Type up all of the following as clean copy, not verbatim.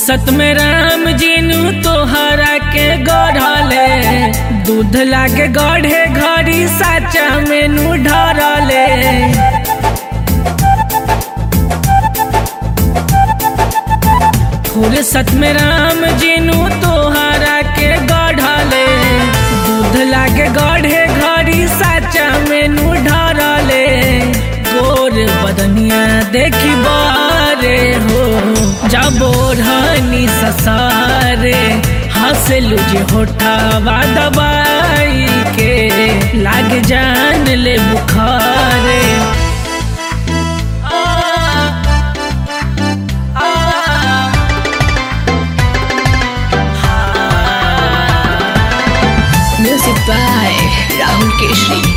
फुर्सत में राम जीनू तोहरा के गढ़ले, दूध लागे गढ़े घड़ी साचा मेनू ढरले। फुर्सत में राम जीनू तोहरा के गढ़ले, दूध लागे गढ़े घड़ी साचा मेनू ढरले। गोर बदनिया देखी बारे हो जब ओढ़नी ससारे, हंसलू जे होठावा दबाई के लाग जान ले बुखारे। Music by Rahul Keshri।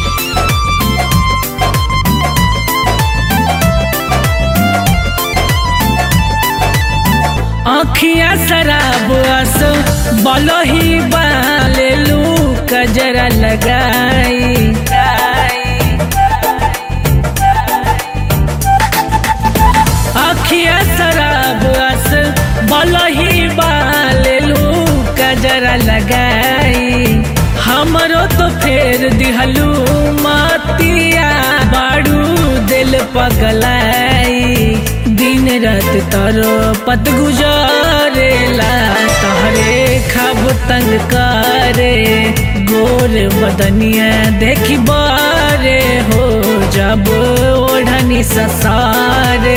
आँखिया शराब आस बलही बालेलू कजरा लगाई। आँखिया शराब आस बलही बालेलू कजरा लगाई। हमरो तो फेर दिहलू मातिया बाड़ू दिल पगलाई। दिन रात तारो पत गुजारेला तहरे खाब तंग करे। गोर बदनिया देखी बारे हो जब ओढ़नी ससारे।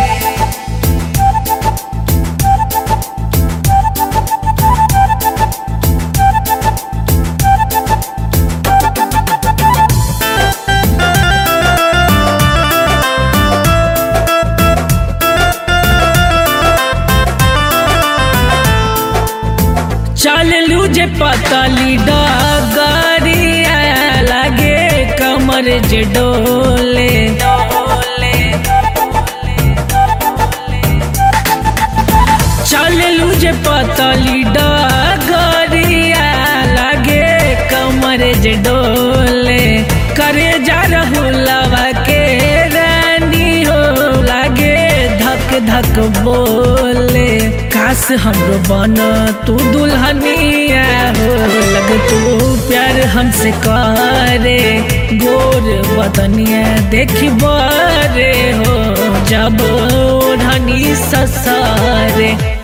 चललू जे पतली डगरिया लागे कमर जे डोले। चललू जे पतली डगरिया लागे कमर जे डोले। करे जा रहुलवा के रानी हो लागे धक धक बोले। काश हमरो बन तू दुल्हनिया हो, लग तू प्यार हमसे करे। गोर बदनिया देखी बारे हो जब ओढ़नी ससारे।